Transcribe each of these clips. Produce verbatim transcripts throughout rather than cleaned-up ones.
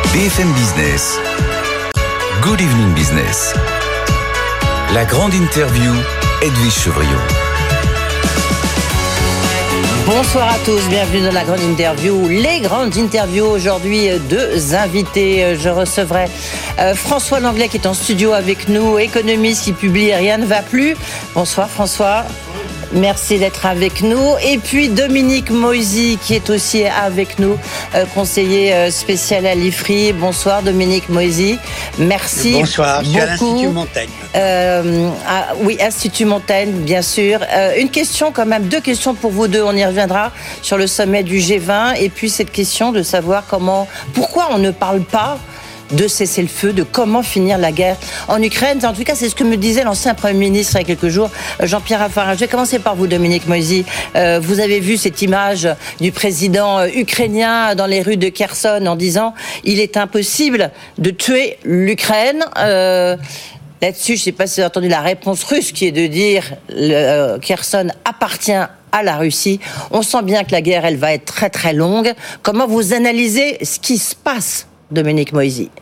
B F M Business, Good Evening Business. La grande interview, Edwige Chevrillon. Bonsoir à tous, bienvenue dans la grande interview. Les grandes interviews aujourd'hui, deux invités. Je recevrai euh, François Langlais qui est en studio avec nous, économiste qui publie Rien ne va plus. Bonsoir François. Merci d'être avec nous. Et puis Dominique Moisy qui est aussi avec nous, euh, conseiller euh, spécial à l'I F R I. Bonsoir Dominique Moisy. Merci. Bonsoir, je suis beaucoup. à l'Institut Montaigne. Euh, ah, oui, Institut Montaigne, bien sûr. Euh, une question quand même, deux questions pour vous deux. On y reviendra sur le sommet du G vingt. Et puis cette question de savoir comment, pourquoi on ne parle pas de cesser le feu, de comment finir la guerre en Ukraine. En tout cas, c'est ce que me disait l'ancien Premier ministre il y a quelques jours, Jean-Pierre Raffarin. Je vais commencer par vous, Dominique Moisy. Euh, vous avez vu cette image du président ukrainien dans les rues de Kherson en disant « Il est impossible de tuer l'Ukraine euh, ». Là-dessus, je ne sais pas si vous avez entendu la réponse russe qui est de dire le, euh, Kherson appartient à la Russie. On sent bien que la guerre, elle va être très très longue. Comment vous analysez ce qui se passe, Dominique Moisy?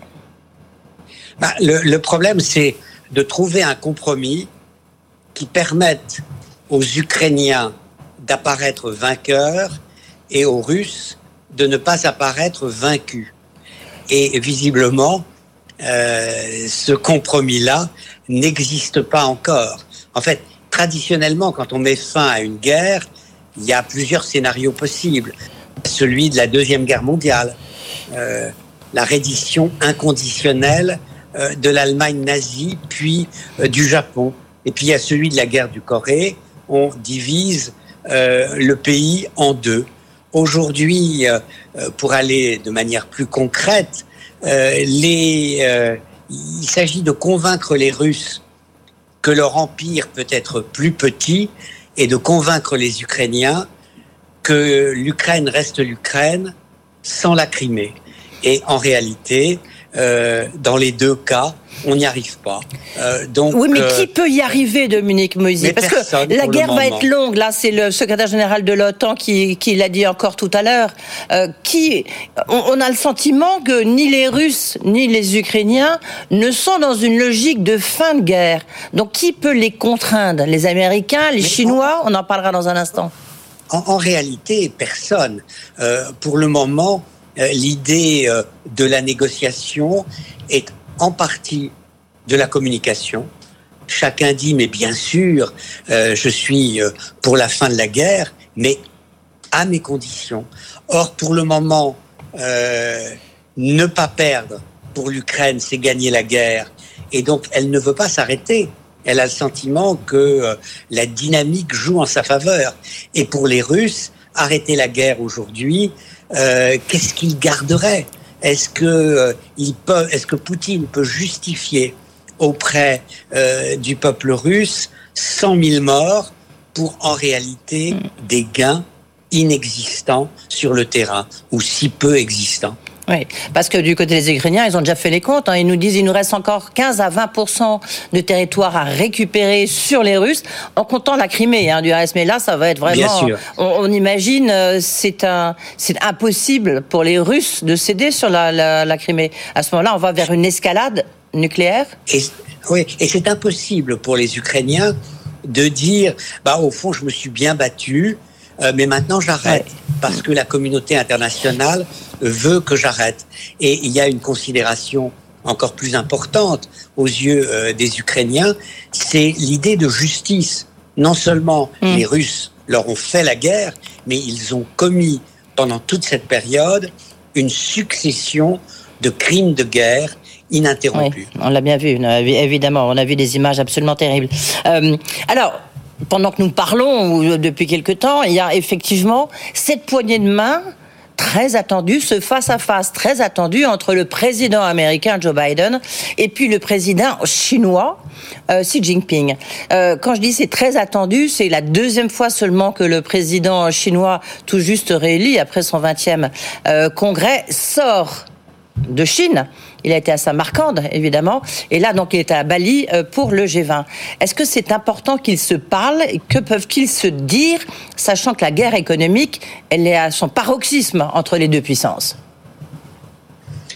Bah, le, le problème, c'est de trouver un compromis qui permette aux Ukrainiens d'apparaître vainqueurs et aux Russes de ne pas apparaître vaincus. Et visiblement, euh, ce compromis-là n'existe pas encore. En fait, traditionnellement, quand on met fin à une guerre, il y a plusieurs scénarios possibles. Celui de la Deuxième Guerre mondiale, euh, la reddition inconditionnelle euh, de l'Allemagne nazie, puis euh, du Japon. Et puis il y a celui de la guerre du Corée. On divise euh, le pays en deux. Aujourd'hui, euh, pour aller de manière plus concrète, euh, les, euh, il s'agit de convaincre les Russes que leur empire peut être plus petit et de convaincre les Ukrainiens que l'Ukraine reste l'Ukraine sans la Crimée. Et en réalité, euh, dans les deux cas, on n'y arrive pas. Euh, donc, oui, mais euh, qui peut y arriver, Dominique Moisy? Parce que la guerre va être longue. Là, c'est le secrétaire général de l'OTAN qui, qui l'a dit encore tout à l'heure. Euh, qui, on, on a le sentiment que ni les Russes ni les Ukrainiens ne sont dans une logique de fin de guerre. Donc, qui peut les contraindre? Les Américains, les mais Chinois? On en parlera dans un instant. En, en réalité, personne. Euh, pour le moment, euh, l'idée euh, de la négociation est en partie de la communication. Chacun dit, mais bien sûr, euh, je suis euh, pour la fin de la guerre, mais à mes conditions. Or, pour le moment, euh, ne pas perdre pour l'Ukraine, c'est gagner la guerre. Et donc, elle ne veut pas s'arrêter. Elle a le sentiment que euh, la dynamique joue en sa faveur. Et pour les Russes, arrêter la guerre aujourd'hui, euh, qu'est-ce qu'ils garderaient ? Est-ce que euh, il peut, est-ce que Poutine peut justifier auprès euh, du peuple russe cent mille morts pour en réalité des gains inexistants sur le terrain ou si peu existants? Oui, parce que du côté des Ukrainiens, ils ont déjà fait les comptes. Hein. Ils nous disent qu'il nous reste encore quinze à vingt pour cent de territoire à récupérer sur les Russes, en comptant la Crimée, hein, du reste. Mais là, ça va être vraiment... Bien sûr. On, on imagine, euh, c'est un, c'est impossible pour les Russes de céder sur la, la, la Crimée. À ce moment-là, on va vers une escalade nucléaire. Et, oui, et c'est impossible pour les Ukrainiens de dire, bah au fond, je me suis bien battu, euh, mais maintenant j'arrête, ouais. Parce que la communauté internationale veut que j'arrête. Et il y a une considération encore plus importante aux yeux euh, des Ukrainiens, c'est l'idée de justice. Non seulement mmh. les Russes leur ont fait la guerre, mais ils ont commis pendant toute cette période une succession de crimes de guerre ininterrompus. Oui, on l'a bien vu, évidemment. On a vu des images absolument terribles. Euh, alors... Pendant que nous parlons, ou depuis quelque temps, il y a effectivement cette poignée de main très attendue, ce face-à-face très attendu entre le président américain Joe Biden et puis le président chinois euh, Xi Jinping. Euh, quand je dis c'est très attendu, c'est la deuxième fois seulement que le président chinois, tout juste réélu après son vingtième euh, congrès, sort de Chine. Il a été à Samarcande, évidemment. Et là, donc, il est à Bali pour le G vingt. Est-ce que c'est important qu'ils se parlent? Et que peuvent-ils se dire, sachant que la guerre économique, elle est à son paroxysme entre les deux puissances?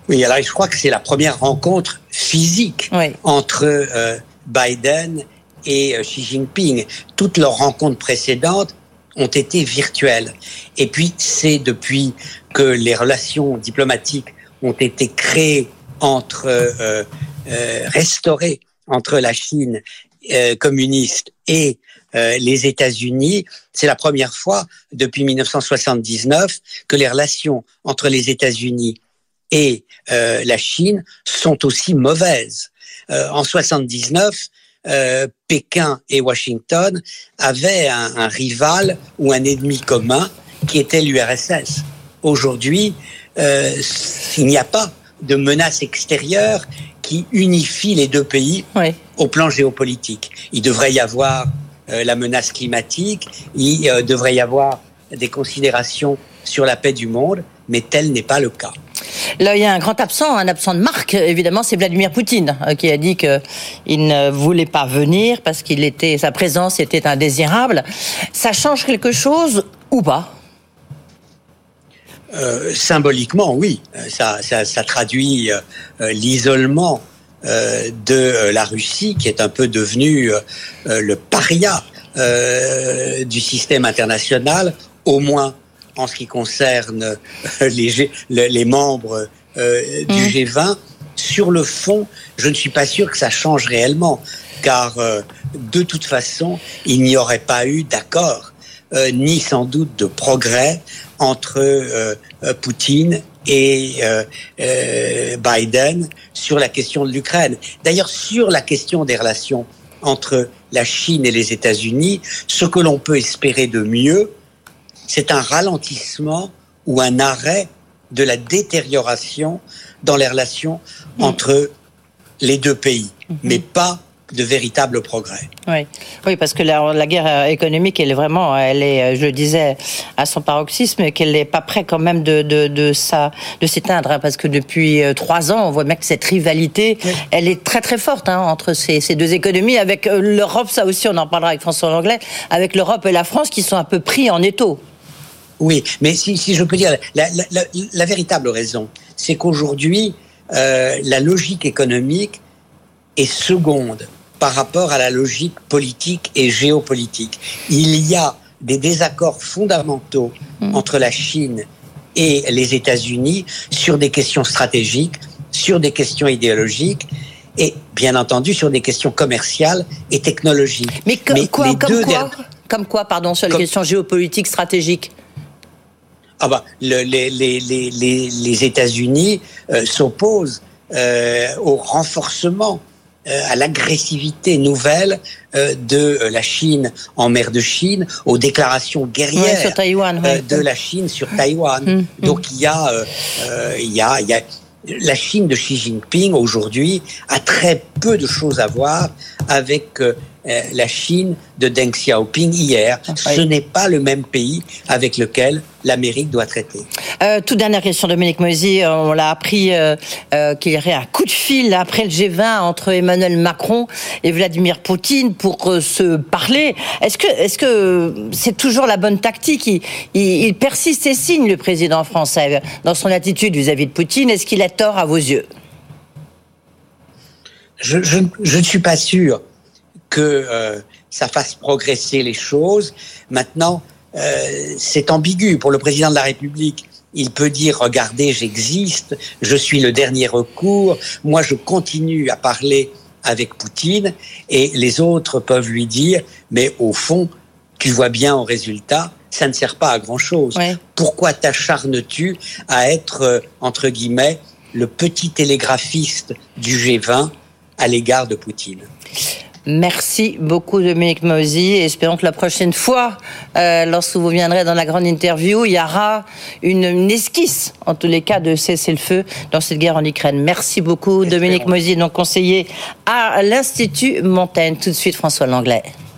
Oui, alors je crois que c'est la première rencontre physique oui. entre euh, Biden et euh, Xi Jinping. Toutes leurs rencontres précédentes ont été virtuelles. Et puis, c'est depuis que les relations diplomatiques ont été créées entre, euh, euh, restaurées entre la Chine euh, communiste et euh, les États-Unis. C'est la première fois depuis dix-neuf cent soixante-dix-neuf que les relations entre les États-Unis et euh, la Chine sont aussi mauvaises. Euh, en soixante-dix-neuf, Euh, Pékin et Washington avaient un, un rival ou un ennemi commun qui était l'U R S S. Aujourd'hui, euh, il n'y a pas de menace extérieure qui unifie les deux pays oui. au plan géopolitique. Il devrait y avoir euh, la menace climatique, il euh, devrait y avoir des considérations sur la paix du monde, mais tel n'est pas le cas. Là, il y a un grand absent, un absent de marque, évidemment, c'est Vladimir Poutine, qui a dit qu'il ne voulait pas venir parce qu'il était, sa présence était indésirable. Ça change quelque chose ou pas ? euh, Symboliquement, oui. Ça, ça, ça traduit euh, l'isolement euh, de la Russie, qui est un peu devenue euh, le paria euh, du système international, au moins en ce qui concerne les, les membres euh, du mmh. G vingt. Sur le fond, je ne suis pas sûr que ça change réellement, car euh, de toute façon, il n'y aurait pas eu d'accord, euh, ni sans doute de progrès entre euh, Poutine et euh, euh, Biden sur la question de l'Ukraine. D'ailleurs, sur la question des relations entre la Chine et les États-Unis, ce que l'on peut espérer de mieux, c'est un ralentissement ou un arrêt de la détérioration dans les relations mmh. entre les deux pays, mmh. mais pas de véritables progrès. Oui, oui, parce que la, la guerre économique, elle est vraiment, elle est, je le disais, à son paroxysme, qu'elle n'est pas près quand même de de de ça, de s'éteindre, hein, parce que depuis trois ans, on voit bien que cette rivalité, oui. elle est très très forte hein, entre ces ces deux économies, avec l'Europe, ça aussi, on en parlera avec François Langlais, avec l'Europe et la France qui sont un peu pris en étau. Oui, mais si, si je peux dire, la, la, la, la véritable raison, c'est qu'aujourd'hui, euh, la logique économique est seconde par rapport à la logique politique et géopolitique. Il y a des désaccords fondamentaux mmh. entre la Chine et les États-Unis sur des questions stratégiques, sur des questions idéologiques et, bien entendu, sur des questions commerciales et technologiques. Mais, que, mais quoi, comme, quoi der... comme quoi, pardon, sur les comme... questions géopolitiques, stratégiques? Ah bah, le, les, les, les, les, les États-Unis euh, s'opposent euh, au renforcement, euh, à l'agressivité nouvelle euh, de la Chine en mer de Chine, aux déclarations guerrières ouais, sur Taïwan, ouais. euh, de la Chine sur Taïwan. Mmh, Donc il y a, euh, euh, il y a, il y a la Chine de Xi Jinping aujourd'hui a très peu de choses à voir avec euh, la Chine de Deng Xiaoping hier. Oui. Ce n'est pas le même pays avec lequel l'Amérique doit traiter. Euh, toute dernière question, Dominique Moisy. On l'a appris euh, euh, qu'il y aurait un coup de fil après le G vingt entre Emmanuel Macron et Vladimir Poutine pour euh, se parler. Est-ce que, est-ce que c'est toujours la bonne tactique? il, il, il persiste et signe, le président français, dans son attitude vis-à-vis de Poutine. Est-ce qu'il a tort à vos yeux? Je, je, je ne suis pas sûr que euh, ça fasse progresser les choses. Maintenant, euh, c'est ambigu pour le président de la République. Il peut dire, regardez, j'existe, je suis le dernier recours, moi je continue à parler avec Poutine, et les autres peuvent lui dire, mais au fond, tu vois bien au résultat, ça ne sert pas à grand-chose. Ouais. Pourquoi t'acharnes-tu à être, euh, entre guillemets, le petit télégraphiste du G vingt à l'égard de Poutine? Merci beaucoup, Dominique Moisy. Espérons que la prochaine fois, euh, lorsque vous viendrez dans la grande interview, il y aura une, une esquisse, en tous les cas, de cessez-le-feu dans cette guerre en Ukraine. Merci beaucoup, Espérons. Dominique Moisy, donc conseiller à l'Institut Montaigne. Tout de suite, François Langlais.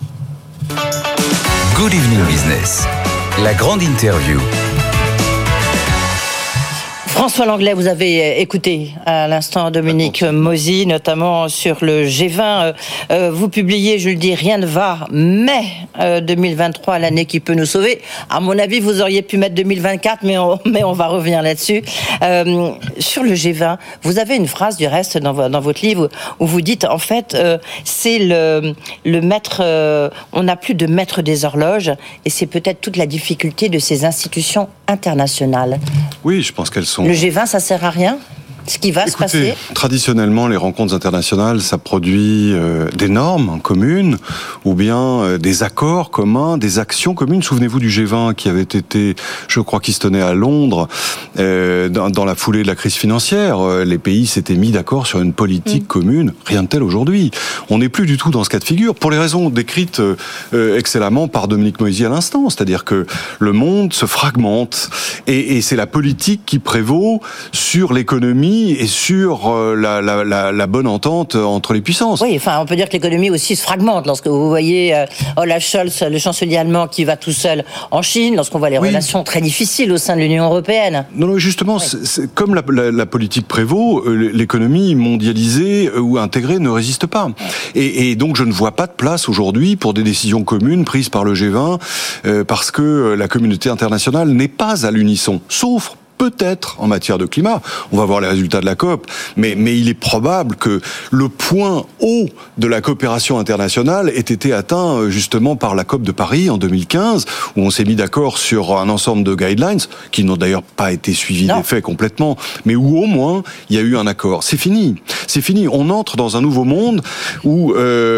Good Evening Business, la grande interview. François Langlais, vous avez écouté à l'instant Dominique Mosi, notamment sur le G vingt. Euh, vous publiez, je le dis, Rien ne va, mai euh, deux mille vingt-trois, l'année qui peut nous sauver. À mon avis, vous auriez pu mettre deux mille vingt-quatre, mais on, mais on va revenir là-dessus. Euh, sur le G vingt, vous avez une phrase du reste dans, dans votre livre où vous dites, en fait, euh, c'est le, le maître, euh, on n'a plus de maître des horloges, et c'est peut-être toute la difficulté de ces institutions internationales. Oui, je pense qu'elles sont... Le G vingt, ça sert à rien ? Ce qui va Écoutez, se passer. Traditionnellement, les rencontres internationales, ça produit euh, des normes communes ou bien euh, des accords communs, des actions communes. Souvenez-vous du G vingt qui avait été, je crois, qui se tenait à Londres euh, dans, dans la foulée de la crise financière. Euh, les pays s'étaient mis d'accord sur une politique mmh. commune. Rien de tel aujourd'hui. On n'est plus du tout dans ce cas de figure pour les raisons décrites euh, excellemment par Dominique Mosi à l'instant. C'est-à-dire que le monde se fragmente et, et c'est la politique qui prévaut sur l'économie et sur la, la, la, la bonne entente entre les puissances. Oui, enfin, on peut dire que l'économie aussi se fragmente. Lorsque vous voyez euh, Olaf Scholz, le chancelier allemand, qui va tout seul en Chine, lorsqu'on voit les oui. relations très difficiles au sein de l'Union européenne. Non, non justement, oui. c'est, c'est, comme la, la, la politique prévaut, l'économie mondialisée ou intégrée ne résiste pas. Oui. Et, et donc, je ne vois pas de place aujourd'hui pour des décisions communes prises par le G vingt, euh, parce que la communauté internationale n'est pas à l'unisson, sauf peut-être en matière de climat. On va voir les résultats de la COP, mais, mais il est probable que le point haut de la coopération internationale ait été atteint justement par la COP de Paris en deux mille quinze, où on s'est mis d'accord sur un ensemble de guidelines, qui n'ont d'ailleurs pas été suivis des faits complètement, mais où au moins il y a eu un accord. C'est fini. C'est fini. On entre dans un nouveau monde où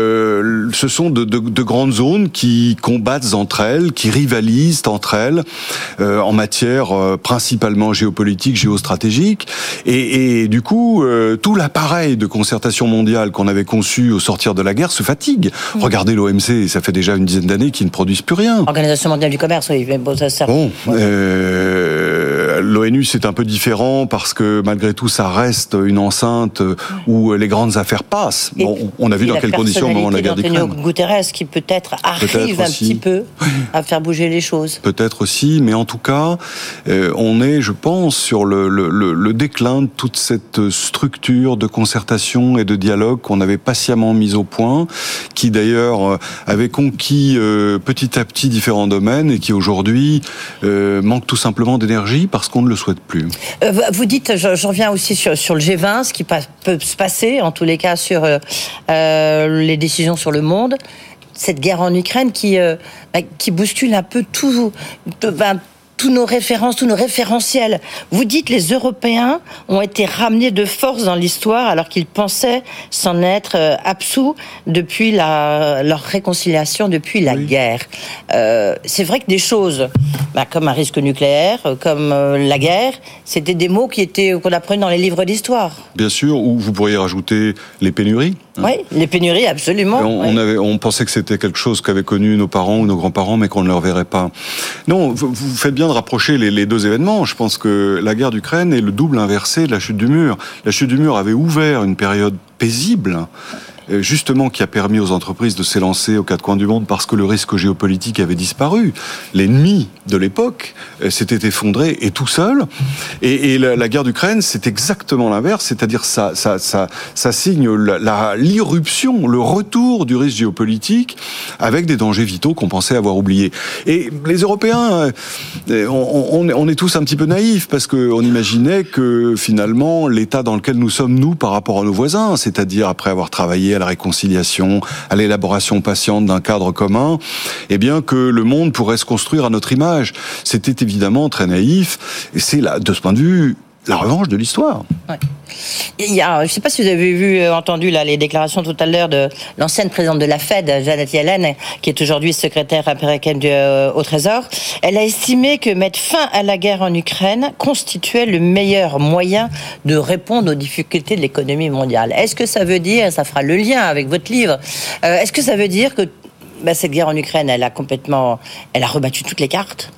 euh, ce sont de, de, de grandes zones qui combattent entre elles, qui rivalisent entre elles, euh, en matière euh, principalement géopolitique, géostratégique, et, et du coup, euh, tout l'appareil de concertation mondiale qu'on avait conçu au sortir de la guerre se fatigue. Mmh. Regardez l'O M C, ça fait déjà une dizaine d'années qu'ils ne produisent plus rien. Organisation mondiale du commerce, oui, mais bon, ça sert. Bon, ouais. euh, l'ONU c'est un peu différent parce que malgré tout, ça reste une enceinte où les grandes affaires passent. Bon, et, on a vu dans quelles conditions au moment de la guerre d'Ukraine. Antonio Guterres qui peut-être arrive peut-être un petit peu à faire bouger les choses. Peut-être aussi, mais en tout cas, euh, on est, je pense, sur le, le, le déclin de toute cette structure de concertation et de dialogue qu'on avait patiemment mise au point, qui d'ailleurs avait conquis euh, petit à petit différents domaines et qui aujourd'hui euh, manque tout simplement d'énergie parce qu'on ne le souhaite plus. Euh, vous dites, j'en reviens aussi sur, sur le G vingt, ce qui peut se passer, en tous les cas, sur euh, les décisions sur le monde, cette guerre en Ukraine qui, euh, qui bouscule un peu tout... Ben, tous nos références, tous nos référentiels. Vous dites les Européens ont été ramenés de force dans l'histoire alors qu'ils pensaient s'en être absous depuis la, leur réconciliation, depuis la oui. guerre. Euh, c'est vrai que des choses, bah, comme un risque nucléaire, comme euh, la guerre, c'était des mots qui étaient, qu'on apprenait dans les livres d'histoire. Bien sûr, ou vous pourriez rajouter les pénuries. Oui, les pénuries, absolument. On, oui. on, avait, on pensait que c'était quelque chose qu'avaient connu nos parents ou nos grands-parents, mais qu'on ne leur verrait pas. Non, vous, vous faites bien de rapprocher les, les deux événements. Je pense que la guerre d'Ukraine est le double inversé de la chute du mur. La chute du mur avait ouvert une période paisible, justement qui a permis aux entreprises de s'élancer aux quatre coins du monde parce que le risque géopolitique avait disparu. L'ennemi de l'époque s'était effondré et tout seul. Et, et la, la guerre d'Ukraine, c'est exactement l'inverse, c'est-à-dire ça, ça, ça, ça signe la, la, l'irruption, le retour du risque géopolitique avec des dangers vitaux qu'on pensait avoir oubliés. Et les Européens, on, on, on est tous un petit peu naïfs parce qu'on imaginait que finalement l'état dans lequel nous sommes nous par rapport à nos voisins, c'est-à-dire après avoir travaillé à la réconciliation, à l'élaboration patiente d'un cadre commun, eh bien que le monde pourrait se construire à notre image. C'était évidemment très naïf, et c'est là, de ce point de vue, la revanche de l'histoire. Ouais. Il y a, je ne sais pas si vous avez vu, entendu là, les déclarations tout à l'heure de l'ancienne présidente de la Fed, Janet Yellen, qui est aujourd'hui secrétaire américaine du, euh, au Trésor. Elle a estimé que mettre fin à la guerre en Ukraine constituait le meilleur moyen de répondre aux difficultés de l'économie mondiale. Est-ce que ça veut dire, ça fera le lien avec votre livre, euh, est-ce que ça veut dire que ben, cette guerre en Ukraine, elle a complètement, elle a rebattu toutes les cartes,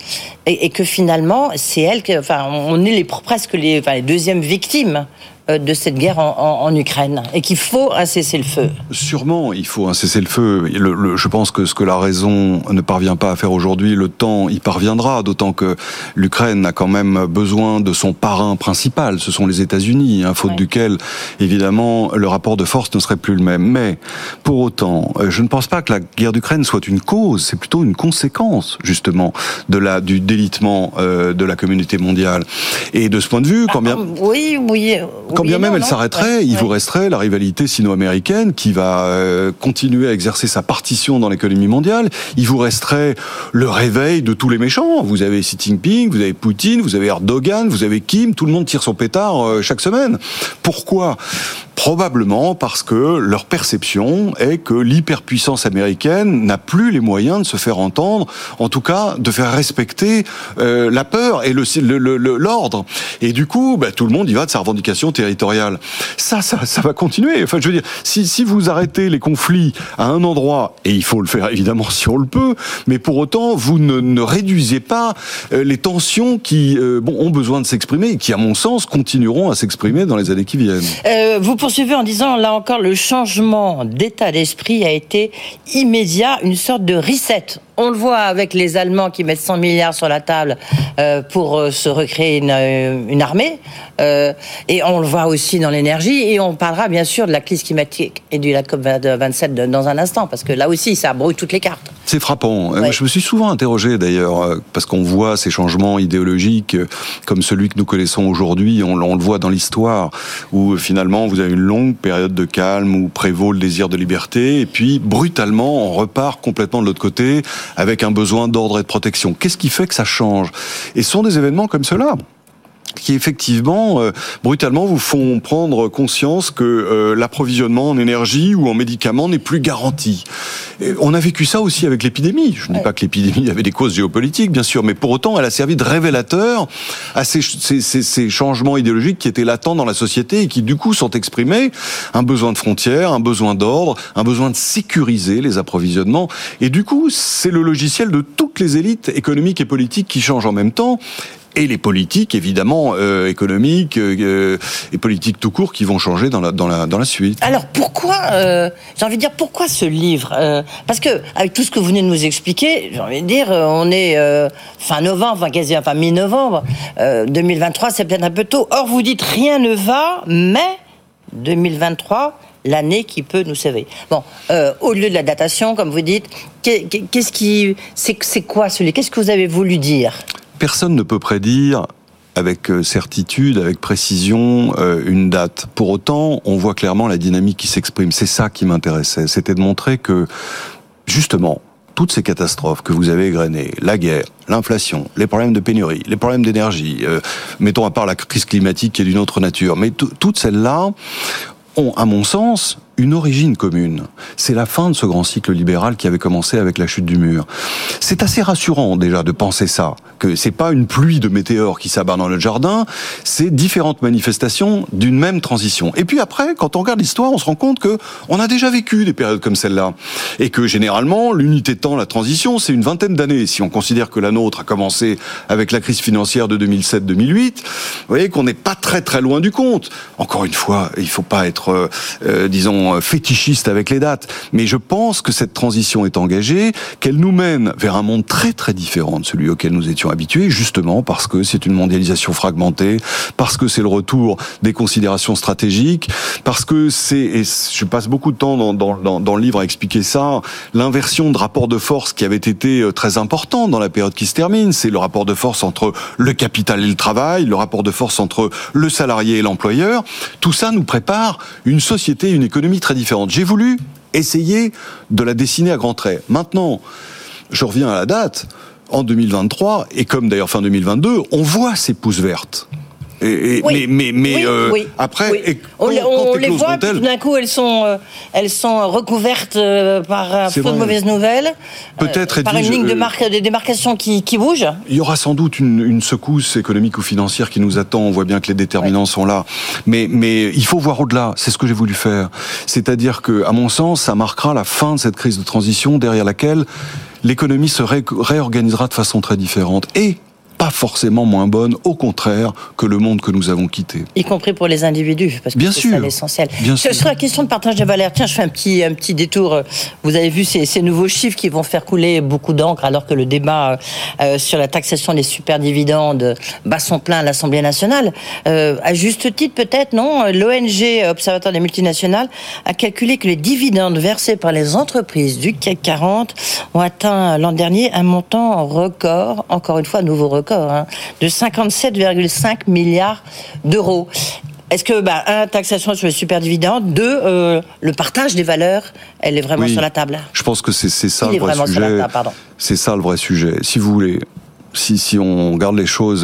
et, et que finalement, c'est elle que, enfin, on est les, presque les, enfin, les deuxièmes victimes de cette guerre en, en, en Ukraine, et qu'il faut un cessez-le-feu. Sûrement, il faut un cessez-le-feu. Le, le, je pense que ce que la raison ne parvient pas à faire aujourd'hui, le temps y parviendra, d'autant que l'Ukraine a quand même besoin de son parrain principal, ce sont les États-Unis, hein, faute ouais. duquel, évidemment, le rapport de force ne serait plus le même. Mais, pour autant, je ne pense pas que la guerre d'Ukraine soit une cause, c'est plutôt une conséquence, justement, de la, du délitement euh, de la communauté mondiale. Et de ce point de vue, quand bien... Ah, oui, oui... Quand bien oui, même non, elle non. s'arrêterait, ouais, il ouais. vous resterait la rivalité sino-américaine qui va euh, continuer à exercer sa partition dans l'économie mondiale. Il vous resterait le réveil de tous les méchants. Vous avez Xi Jinping, vous avez Poutine, vous avez Erdogan, vous avez Kim, tout le monde tire son pétard euh, chaque semaine. Pourquoi ? Probablement parce que leur perception est que l'hyperpuissance américaine n'a plus les moyens de se faire entendre, en tout cas de faire respecter euh, la peur et le, le, le, l'ordre. Et du coup, bah, tout le monde y va de sa revendication territoriale. Ça, ça, ça va continuer. Enfin, je veux dire, si, si vous arrêtez les conflits à un endroit, et il faut le faire évidemment si on le peut, mais pour autant, vous ne, ne réduisez pas euh, les tensions qui euh, bon, ont besoin de s'exprimer et qui, à mon sens, continueront à s'exprimer dans les années qui viennent. Euh, vous poursuivez en disant, là encore, le changement d'état d'esprit a été immédiat, une sorte de reset. On le voit avec les Allemands qui mettent cent milliards sur la table euh, pour euh, se recréer une, euh, une armée. Euh, et on le voit aussi dans l'énergie. Et on parlera bien sûr de la crise climatique et de la COP vingt-sept dans un instant, parce que là aussi, ça brouille toutes les cartes. C'est frappant. Ouais. Je me suis souvent interrogé d'ailleurs, parce qu'on voit ces changements idéologiques comme celui que nous connaissons aujourd'hui, on, on le voit dans l'histoire, où finalement vous avez une longue période de calme, où prévaut le désir de liberté, et puis brutalement on repart complètement de l'autre côté, avec un besoin d'ordre et de protection. Qu'est-ce qui fait que ça change ? Et ce sont des événements comme cela qui effectivement, euh, brutalement, vous font prendre conscience que euh, l'approvisionnement en énergie ou en médicaments n'est plus garanti. Et on a vécu ça aussi avec l'épidémie. Je ne dis ouais. pas que l'épidémie avait des causes géopolitiques, bien sûr, mais pour autant, elle a servi de révélateur à ces, ces, ces, ces changements idéologiques qui étaient latents dans la société et qui, du coup, sont exprimés. Un besoin de frontières, un besoin d'ordre, un besoin de sécuriser les approvisionnements. Et du coup, c'est le logiciel de toutes les élites économiques et politiques qui changent en même temps. Et les politiques, évidemment, euh, économiques euh, et politiques tout court, qui vont changer dans la dans la dans la suite. Alors pourquoi, euh, j'ai envie de dire, pourquoi ce livre euh, Parce que avec tout ce que vous venez de nous expliquer, j'ai envie de dire, on est euh, fin novembre, enfin quasi, enfin mi-novembre, euh, deux mille vingt-trois, c'est peut-être un peu tôt. Or vous dites rien ne va, mais deux mille vingt-trois. L'année qui peut nous sauver. Bon, euh, au lieu de la datation, comme vous dites, qu'est-ce qui, c'est, c'est quoi ce livre ? Qu'est-ce que vous avez voulu dire ? Personne ne peut prédire avec certitude, avec précision, euh, une date. Pour autant, on voit clairement la dynamique qui s'exprime. C'est ça qui m'intéressait. C'était de montrer que, justement, toutes ces catastrophes que vous avez égrenées, la guerre, l'inflation, les problèmes de pénurie, les problèmes d'énergie, euh, mettons à part la crise climatique qui est d'une autre nature, mais t- toutes celles-là ont, à mon sens, une origine commune. C'est la fin de ce grand cycle libéral qui avait commencé avec la chute du mur. C'est assez rassurant déjà de penser ça, que c'est pas une pluie de météores qui s'abat dans notre jardin, c'est différentes manifestations d'une même transition. Et puis après, quand on regarde l'histoire, on se rend compte que on a déjà vécu des périodes comme celle-là, et que généralement l'unité de temps, la transition, c'est une vingtaine d'années. Si on considère que la nôtre a commencé avec la crise financière de deux mille sept deux mille huit, vous voyez qu'on n'est pas très très loin du compte. Encore une fois, il faut pas être, euh, euh, disons, fétichiste avec les dates, mais je pense que cette transition est engagée, qu'elle nous mène vers un monde très très différent de celui auquel nous étions habitués, justement parce que c'est une mondialisation fragmentée, parce que c'est le retour des considérations stratégiques, parce que c'est, et je passe beaucoup de temps dans, dans, dans le livre à expliquer ça, l'inversion de rapport de force qui avait été très important dans la période qui se termine, c'est le rapport de force entre le capital et le travail, le rapport de force entre le salarié et l'employeur. Tout ça nous prépare une société, une économie très différente. J'ai voulu essayer de la dessiner à grands traits. Maintenant, je reviens à la date, en deux mille vingt-trois, et comme d'ailleurs fin deux mille vingt-deux, on voit ces pousses vertes. Et, et, oui. Mais, mais, mais oui, euh, oui, après, oui. Et quand, on, quand on les voit, puis tout d'un coup, elles sont, euh, elles sont recouvertes euh, par un flot de mauvaises nouvelles, peut-être euh, par une ligne de marque, de démarcation qui, qui bouge. Il y aura sans doute une, une secousse économique ou financière qui nous attend. On voit bien que les déterminants ouais. sont là, mais, mais il faut voir au-delà. C'est ce que j'ai voulu faire. C'est-à-dire que, à mon sens, ça marquera la fin de cette crise de transition derrière laquelle l'économie se ré- réorganisera de façon très différente. Et pas forcément moins bonne, au contraire, que le monde que nous avons quitté. Y compris pour les individus, parce que Bien c'est sûr. ça l'essentiel. Bien Sur sûr. la question de partage de valeur, tiens, je fais un petit, un petit détour. Vous avez vu ces, ces nouveaux chiffres qui vont faire couler beaucoup d'encre, alors que le débat euh, sur la taxation des superdividendes bat son plein à l'Assemblée nationale. Euh, à juste titre, peut-être, non ? L'O N G, Observatoire des multinationales, a calculé que les dividendes versés par les entreprises du C A C quarante ont atteint l'an dernier un montant record, encore une fois, nouveau record, hein, de cinquante-sept virgule cinq milliards d'euros. Est-ce que, bah, un, taxation sur les superdividendes, deux, euh, le partage des valeurs, elle est vraiment Oui, sur la table. Je pense que c'est, c'est ça Il le est vrai vraiment sur la sujet. table, pardon. C'est ça le vrai sujet. Si vous voulez, si, si on regarde les choses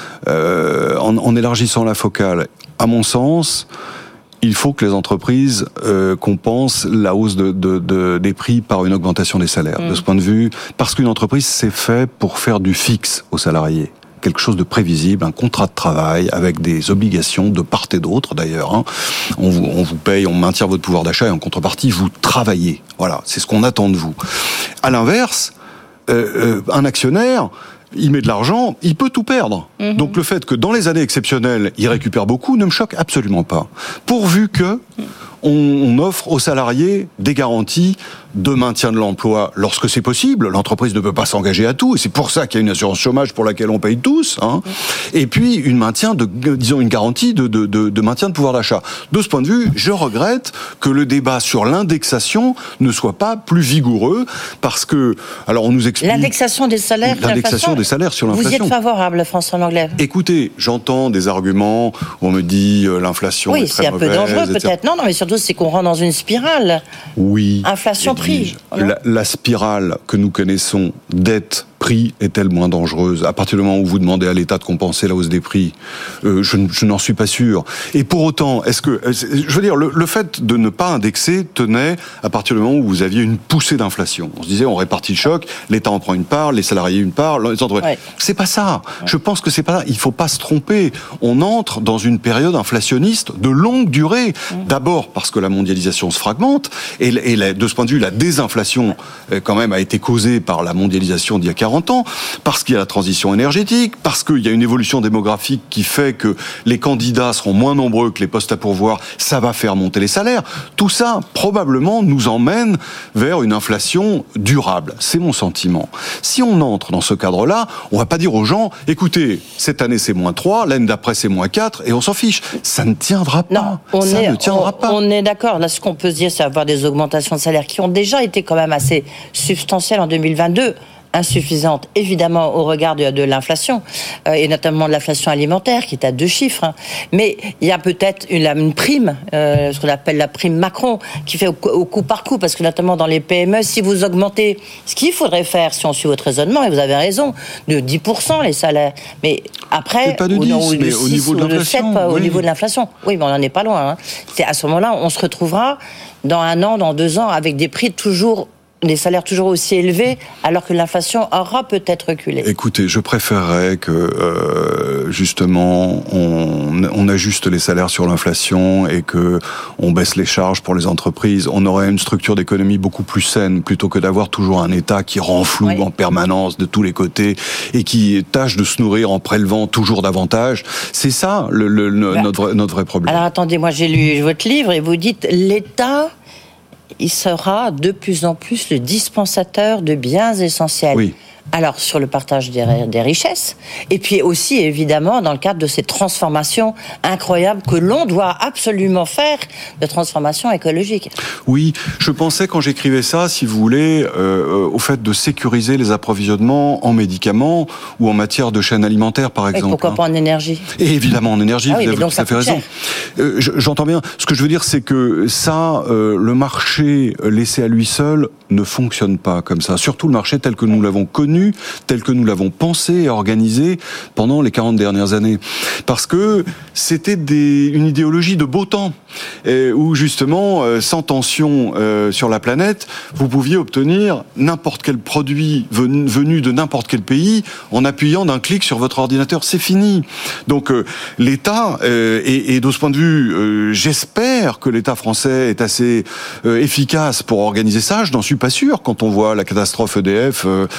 euh, en, en élargissant la focale, à mon sens, il faut que les entreprises euh, compensent la hausse de, de, de, des prix par une augmentation des salaires. Mmh. De ce point de vue, parce qu'une entreprise, c'est fait pour faire du fixe aux salariés. Quelque chose de prévisible, un contrat de travail avec des obligations de part et d'autre d'ailleurs. Hein. On, vous, on vous paye, on maintient votre pouvoir d'achat et en contrepartie, vous travaillez. Voilà, c'est ce qu'on attend de vous. À l'inverse, euh, euh, un actionnaire, il met de l'argent, il peut tout perdre. Mmh. Donc le fait que dans les années exceptionnelles, il récupère beaucoup ne me choque absolument pas. Pourvu que on, on offre aux salariés des garanties de maintien de l'emploi lorsque c'est possible. L'entreprise ne peut pas s'engager à tout, et c'est pour ça qu'il y a une assurance chômage pour laquelle on paye tous. Hein. Et puis une maintien de, disons une garantie de, de, de, de maintien de pouvoir d'achat. De ce point de vue, je regrette que le débat sur l'indexation ne soit pas plus vigoureux, parce que, alors on nous explique l'indexation des salaires, l'indexation des salaires sur l'inflation. Vous y êtes favorable, François Lenglet? Écoutez, j'entends des arguments où on me dit euh, l'inflation oui, est très mauvaise. Oui, c'est un peu dangereux peut-être. Non, non, mais surtout c'est qu'on rentre dans une spirale. Oui. Inflation-prix. La, la spirale que nous connaissons, dette, prix, est-elle moins dangereuse? À partir du moment où vous demandez à l'État de compenser la hausse des prix, euh, je, je n'en suis pas sûr. Et pour autant, est-ce que, je veux dire, le, le fait de ne pas indexer tenait à partir du moment où vous aviez une poussée d'inflation. On se disait, on répartit le choc, l'État en prend une part, les salariés une part, les entreprises. Ouais. C'est pas ça. Ouais. Je pense que c'est pas ça. Il faut pas se tromper. On entre dans une période inflationniste de longue durée. Mmh. D'abord parce que la mondialisation se fragmente et, et la, de ce point de vue, la désinflation euh, quand même a été causée par la mondialisation d'il y a quarante ans, parce qu'il y a la transition énergétique, parce qu'il y a une évolution démographique qui fait que les candidats seront moins nombreux que les postes à pourvoir, ça va faire monter les salaires. Tout ça, probablement, nous emmène vers une inflation durable. C'est mon sentiment. Si on entre dans ce cadre-là, on va pas dire aux gens, écoutez, cette année c'est moins trois, l'année d'après c'est moins quatre, et on s'en fiche. Ça ne tiendra pas. Non, on ça est, ne tiendra on, pas. On est d'accord. Là, ce qu'on peut se dire, c'est avoir des augmentations de salaire qui ont déjà été quand même assez substantielles en deux mille vingt-deux. Insuffisante, évidemment, au regard de, de l'inflation, euh, et notamment de l'inflation alimentaire, qui est à deux chiffres. Hein. Mais il y a peut-être une, une prime, euh, ce qu'on appelle la prime Macron, qui fait au, au coup par coup, parce que notamment dans les P M E, si vous augmentez, ce qu'il faudrait faire, si on suit votre raisonnement, et vous avez raison, de dix pour cent les salaires. Mais après, pas de dix, non, mais six, au niveau de l'inflation. sept, oui. Au niveau de l'inflation. Oui, mais on n'en est pas loin. Hein. C'est à ce moment-là, on se retrouvera dans un an, dans deux ans, avec des prix toujours des salaires toujours aussi élevés, alors que l'inflation aura peut-être reculé. Écoutez, je préférerais que, euh, justement, on, on ajuste les salaires sur l'inflation et que on baisse les charges pour les entreprises. On aurait une structure d'économie beaucoup plus saine, plutôt que d'avoir toujours un État qui renfloue oui. en permanence de tous les côtés et qui tâche de se nourrir en prélevant toujours davantage. C'est ça, le, le, le, bah, notre, notre vrai problème. Alors attendez, moi j'ai lu votre livre et vous dites l'État... il sera de plus en plus le dispensateur de biens essentiels. Oui. Alors, sur le partage des, des richesses, et puis aussi, évidemment, dans le cadre de ces transformations incroyables que l'on doit absolument faire, de transformation écologique. Oui, je pensais quand j'écrivais ça, si vous voulez, euh, au fait de sécuriser les approvisionnements en médicaments ou en matière de chaîne alimentaire, par exemple. Et pourquoi hein. pas en énergie ? Et évidemment en énergie, ah oui, vous avez tout à fait raison. Euh, j'entends bien. Ce que je veux dire, c'est que ça, euh, le marché laissé à lui seul ne fonctionne pas comme ça. Surtout le marché tel que nous l'avons connu, tel que nous l'avons pensé et organisé pendant les quarante dernières années. Parce que c'était des, une idéologie de beau temps, et où justement, euh, sans tension euh, sur la planète, vous pouviez obtenir n'importe quel produit venu, venu de n'importe quel pays en appuyant d'un clic sur votre ordinateur. C'est fini. Donc euh, l'État, euh, et, et de ce point de vue, euh, j'espère que l'État français est assez euh, efficace pour organiser ça. Je n'en suis pas sûr. Quand on voit la catastrophe E D F, euh, on s'inquiète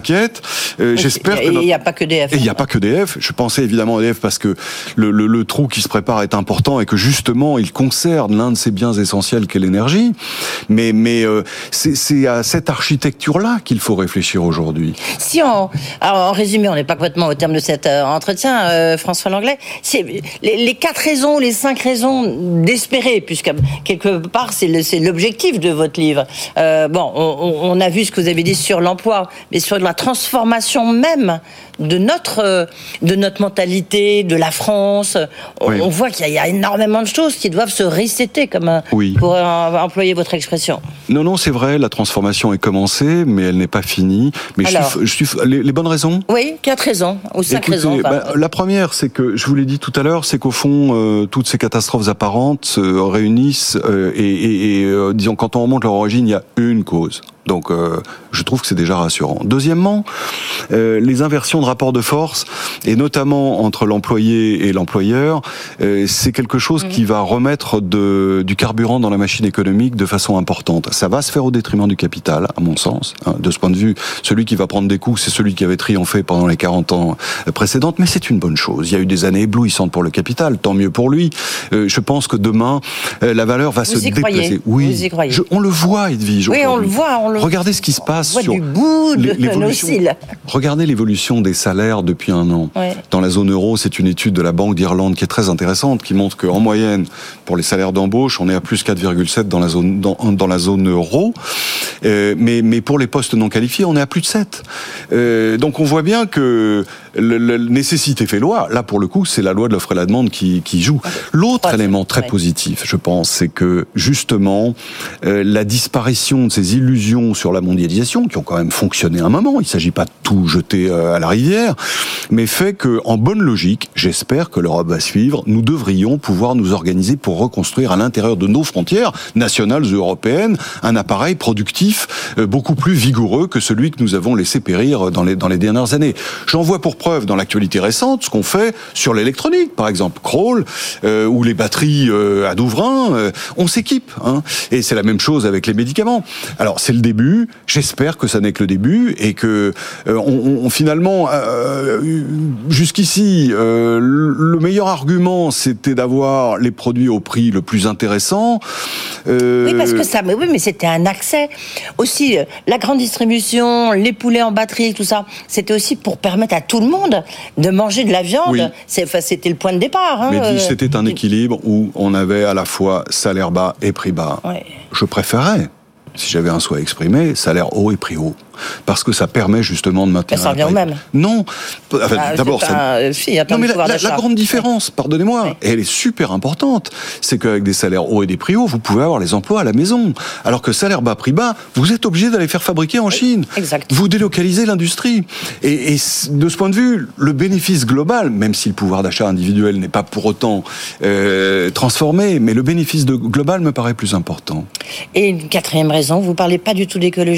m'inquiète. Euh, j'espère et que... il n'y a pas que D F. Et il n'y a pas que D F. Je pensais évidemment à D F parce que le, le, le trou qui se prépare est important et que justement il concerne l'un de ces biens essentiels qu'est l'énergie. Mais, mais euh, c'est, c'est à cette architecture-là qu'il faut réfléchir aujourd'hui. Si on, alors en résumé, on n'est pas complètement au terme de cet euh, entretien, euh, François Langlais, c'est les, les quatre raisons, les cinq raisons d'espérer, puisque quelque part c'est, le, c'est l'objectif de votre livre. Euh, bon, on, on a vu ce que vous avez dit sur l'emploi, mais sur la transformation même de notre de notre mentalité, de la France. On, oui. on voit qu'il y a, il y a énormément de choses qui doivent se resetter, comme un, oui. pour un, employer votre expression. Non, non, c'est vrai, la transformation est commencée, mais elle n'est pas finie. Mais Alors, je suis, je suis, les, les bonnes raisons ? Oui, quatre raisons, ou cinq Écoutez, raisons. Bah, la première, c'est que, je vous l'ai dit tout à l'heure, c'est qu'au fond, euh, toutes ces catastrophes apparentes se réunissent, euh, et, et, et euh, disons, quand on remonte leur origine, il y a une cause. Donc, euh, je trouve que c'est déjà rassurant. Deuxièmement, euh, les inversions de rapports de force, et notamment entre l'employé et l'employeur, euh, c'est quelque chose mmh. qui va remettre de, du carburant dans la machine économique de façon importante. Ça va se faire au détriment du capital, à mon sens. Hein. De ce point de vue, celui qui va prendre des coups, c'est celui qui avait triomphé pendant les quarante ans précédentes, mais c'est une bonne chose. Il y a eu des années éblouissantes pour le capital, tant mieux pour lui. Euh, je pense que demain, euh, la valeur va Vous se y déplacer. Croyez. Oui, Vous y croyez. Je, on le voit, Edwige. Oui, on le voit. On le... Regardez ce qui se passe on voit sur du bout de l'évolution. Nos cils. Regardez l'évolution des salaires depuis un an. Ouais. Dans la zone euro, c'est une étude de la Banque d'Irlande qui est très intéressante, qui montre qu'en moyenne, pour les salaires d'embauche, on est à plus quatre virgule sept dans la zone dans, dans la zone euro, euh, mais mais pour les postes non qualifiés, on est à plus de sept. Euh, donc on voit bien que la nécessité fait loi. Là, pour le coup, c'est la loi de l'offre et la demande qui qui joue. L'autre ouais, élément très ouais. positif, je pense, c'est que justement euh, la disparition de ces illusions sur la mondialisation, qui ont quand même fonctionné un moment, il ne s'agit pas de tout jeter à la rivière, mais fait que, en bonne logique, j'espère que l'Europe va suivre, nous devrions pouvoir nous organiser pour reconstruire à l'intérieur de nos frontières nationales et européennes un appareil productif beaucoup plus vigoureux que celui que nous avons laissé périr dans les, dans les dernières années. J'en vois pour preuve dans l'actualité récente ce qu'on fait sur l'électronique, par exemple Kroll, euh, ou les batteries euh, à Douvrin, euh, on s'équipe, hein, et c'est la même chose avec les médicaments. Alors c'est le début, j'espère que ça n'est que le début et que euh, on, on finalement euh, jusqu'ici euh, le meilleur argument c'était d'avoir les produits au prix le plus intéressant. Euh... Oui, parce que ça, mais oui, mais c'était un accès aussi. La grande distribution, les poulets en batterie, tout ça, c'était aussi pour permettre à tout le monde de manger de la viande. Oui. C'est, enfin, c'était le point de départ. Hein. Mais c'était un équilibre où on avait à la fois salaire bas et prix bas. Ouais. Je préférais, si j'avais un souhait exprimé, salaire haut et prix haut. Parce que ça permet justement de maintenir. Ça revient au même. Non. Enfin, ah, d'abord, ça... un... si, non, mais la, la, la grande différence, pardonnez-moi, oui. et elle est super importante, c'est qu'avec des salaires hauts et des prix hauts, vous pouvez avoir les emplois à la maison. Alors que salaire bas, prix bas, vous êtes obligé d'aller faire fabriquer en Chine. Exact. Vous délocalisez l'industrie. Et, et de ce point de vue, le bénéfice global, même si le pouvoir d'achat individuel n'est pas pour autant euh, transformé, mais le bénéfice de, global me paraît plus important. Et une quatrième raison, vous parlez pas du tout d'écologie ?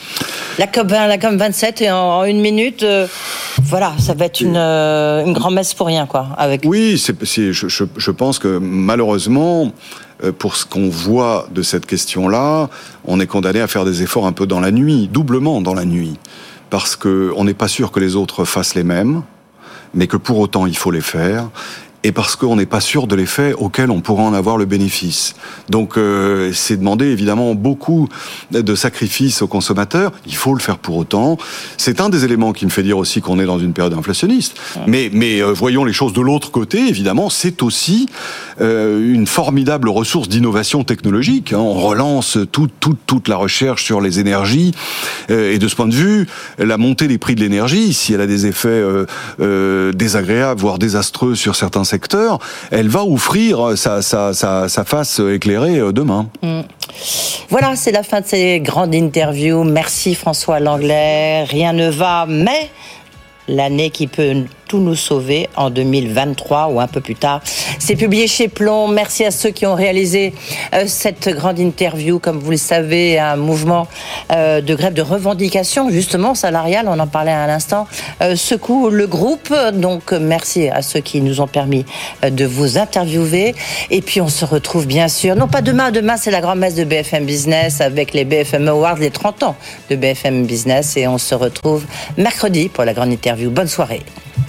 La COP vingt, la COP vingt-sept, et en, en une minute, euh, voilà, ça va être une, euh, une grand-messe pour rien, quoi. Avec... Oui, c'est, c'est, je, je, je pense que malheureusement, euh, pour ce qu'on voit de cette question-là, on est condamné à faire des efforts un peu dans la nuit, doublement dans la nuit, parce que on n'est pas sûr que les autres fassent les mêmes, mais que pour autant il faut les faire. Et parce qu'on n'est pas sûr de l'effet auquel on pourra en avoir le bénéfice. Donc euh, c'est demander évidemment beaucoup de sacrifices aux consommateurs. Il faut le faire pour autant. C'est un des éléments qui me fait dire aussi qu'on est dans une période inflationniste. Mais, mais euh, voyons les choses de l'autre côté. Évidemment, c'est aussi euh, une formidable ressource d'innovation technologique. Hein. On relance toute, toute, toute la recherche sur les énergies. Euh, et de ce point de vue, la montée des prix de l'énergie, si elle a des effets euh, euh, désagréables, voire désastreux sur certains secteur, elle va offrir sa, sa, sa, sa face éclairée demain. Mmh. Voilà, c'est la fin de ces grandes interviews. Merci François Langlais. Rien ne va, mais l'année qui peut tout nous sauver en deux mille vingt-trois ou un peu plus tard. C'est publié chez Plomb. Merci à ceux qui ont réalisé euh, cette grande interview. Comme vous le savez, un mouvement euh, de grève de revendication, justement salariale, on en parlait à l'instant, euh, secoue le groupe. Donc merci à ceux qui nous ont permis euh, de vous interviewer. Et puis on se retrouve bien sûr, non pas demain, demain c'est la grand-messe de B F M Business avec les B F M Awards, les trente ans de B F M Business. Et on se retrouve mercredi pour la grande interview. Bonne soirée.